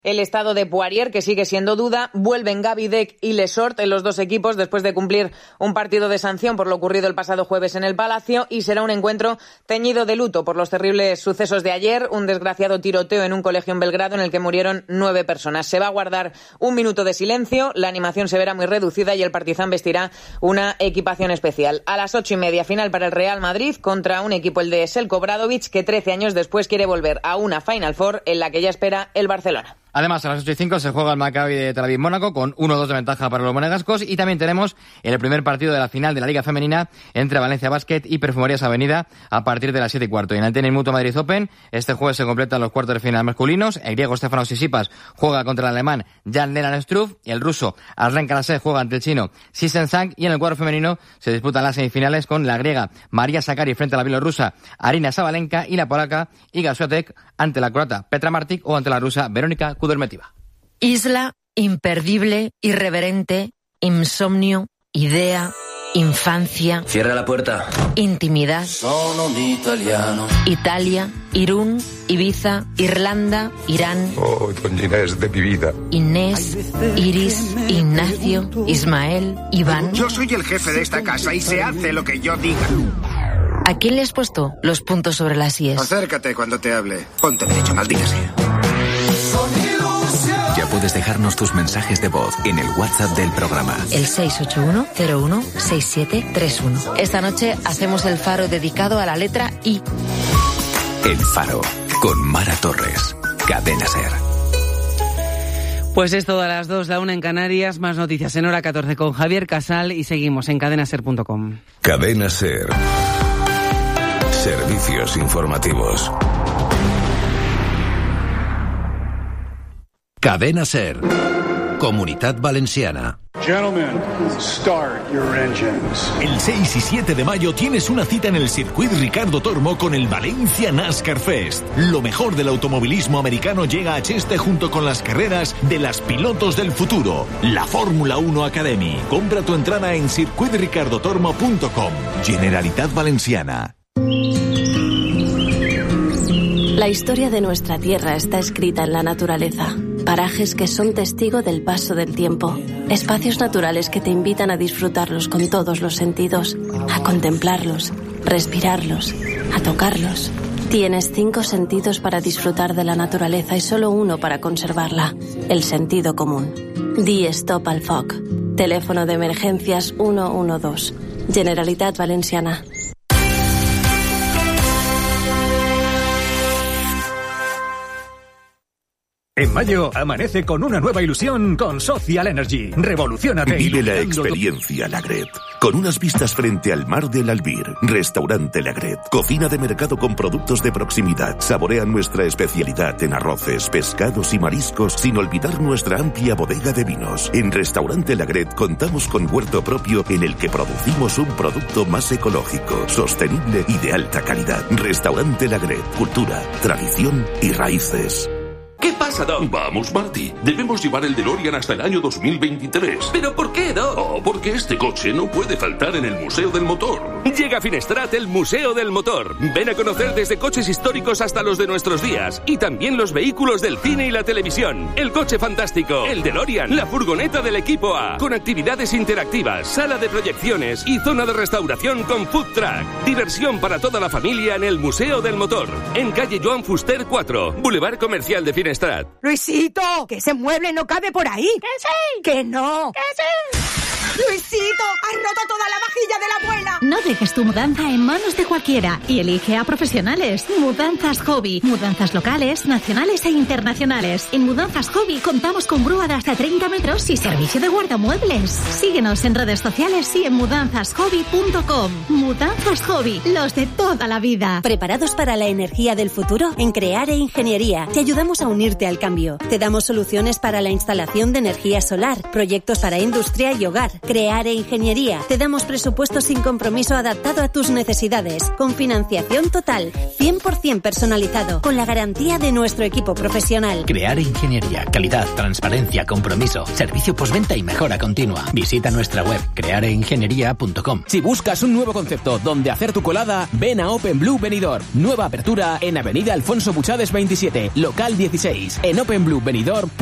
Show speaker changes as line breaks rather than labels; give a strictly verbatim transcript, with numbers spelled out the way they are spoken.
El estado de Poirier, que sigue siendo duda, vuelven Gavi Deck y Lesort en los dos equipos después de cumplir un partido de sanción por lo ocurrido el pasado jueves en el Palacio, y será un encuentro teñido de luto por los terribles sucesos de ayer, un desgraciado tiroteo en un colegio en Belgrado en el que murieron nueve personas. Se va a guardar un minuto de silencio, la animación se verá muy reducida y el Partizan vestirá una equipación especial. A las ocho y media, final para el Real Madrid contra un equipo, el de Željko Obradović, que trece años después quiere volver a una Final Four en la que ya espera el Barcelona.
Además, a las ocho y cinco se juega el Maccabi de Tel Aviv-Mónaco con uno dos de ventaja para los monegascos, y también tenemos el primer partido de la final de la Liga Femenina entre Valencia Basket y Perfumerías Avenida a partir de las siete y cuarto. Y en el Tenis Mutua Madrid Open, este jueves se completan los cuartos de final masculinos. El griego Stefanos Tsitsipas juega contra el alemán Jan-Lennart Struff y el ruso Aslan Karatsev juega ante el chino Sisen Zhang. Y en el cuadro femenino se disputan las semifinales con la griega María Sakkari frente a la bielorrusa Arina Sabalenka y la polaca Iga Swiatek ante la croata Petra Martic o ante la rusa Verónica Kudermetova.
Isla, imperdible, irreverente, insomnio, idea, infancia.
Cierra la puerta.
Intimidad.
Sono un italiano.
Italia, Irún, Ibiza, Irlanda, Irán.
Oh, doña Inés de mi vida.
Inés, Iris, Ignacio, Ismael, Iván.
Yo soy el jefe de esta casa y se hace lo que yo diga.
¿A quién le has puesto los puntos sobre las íes?
Acércate cuando te hable. Ponte derecho, maldita sea.
Ya puedes dejarnos tus mensajes de voz en el WhatsApp del programa.
El seis ocho uno cero uno seis siete tres uno. Esta noche hacemos el faro dedicado a la letra I.
El Faro, con Mara Torres. Cadena SER.
Pues es todo a las dos, la una en Canarias. Más noticias en hora catorce con Javier Casal y seguimos en cadena ser punto com.
Cadena SER. Servicios informativos. Cadena SER. Comunitat Valenciana.
Gentlemen, start your engines.
El seis y siete de mayo tienes una cita en el Circuit Ricardo Tormo con el Valencia NASCAR Fest. Lo mejor del automovilismo americano llega a Cheste junto con las carreras de las pilotos del futuro. La Fórmula uno Academy. Compra tu entrada en circuit ricardo tormo punto com. Generalitat Valenciana.
La historia de nuestra tierra está escrita en la naturaleza. Parajes que son testigo del paso del tiempo. Espacios naturales que te invitan a disfrutarlos con todos los sentidos, a contemplarlos, respirarlos, a tocarlos. Tienes cinco sentidos para disfrutar de la naturaleza y solo uno para conservarla, el sentido común. Di stop al F O C. Teléfono de emergencias uno uno dos. Generalitat Valenciana.
En mayo, amanece con una nueva ilusión con Social Energy. Revoluciónate.
Vive la experiencia Lagret. Con unas vistas frente al mar del Albir. Restaurante Lagret. Cocina de mercado con productos de proximidad. Saborea nuestra especialidad en arroces, pescados y mariscos, sin olvidar nuestra amplia bodega de vinos. En Restaurante Lagret contamos con huerto propio en el que producimos un producto más ecológico, sostenible y de alta calidad. Restaurante Lagret. Cultura, tradición y raíces.
¿Qué pasa, Doc? Vamos, Marty. Debemos llevar el DeLorean hasta el año dos mil veintitrés.
¿Pero por qué, Doc?
Oh, porque este coche no puede faltar en el Museo del Motor.
Llega a Finestrat el Museo del Motor. Ven a conocer desde coches históricos hasta los de nuestros días. Y también los vehículos del cine y la televisión. El coche fantástico, el DeLorean, la furgoneta del equipo A. Con actividades interactivas, sala de proyecciones y zona de restauración con food truck. Diversión para toda la familia en el Museo del Motor. En calle Joan Fuster cuatro, Boulevard Comercial de Finestrat.
Luisito, que ese mueble no cabe por ahí.
¡Que sí!
¡Que no!
¡Que sí!
¡Luisito, has roto toda la vajilla de la abuela!
No dejes tu mudanza en manos de cualquiera y elige a profesionales. Mudanzas Hobby. Mudanzas locales, nacionales e internacionales. En Mudanzas Hobby contamos con grúa de hasta treinta metros y servicio de guardamuebles. Síguenos en redes sociales y en mudanzas hobby punto com. Mudanzas Hobby, los de toda la vida.
¿Preparados para la energía del futuro? En Creare Ingeniería te ayudamos a unirte al cambio. Te damos soluciones para la instalación de energía solar, proyectos para industria y hogar, Creare Ingeniería. Te damos presupuesto sin compromiso adaptado a tus necesidades, con financiación total, cien por ciento personalizado, con la garantía de nuestro equipo profesional.
Creare Ingeniería, calidad, transparencia, compromiso, servicio postventa y mejora continua. Visita nuestra web creare ingeniería punto com.
Si buscas un nuevo concepto donde hacer tu colada, ven a OpenBlue Benidorm. Nueva apertura en Avenida Alfonso Buchades veintisiete, local dieciséis. En OpenBlue Benidorm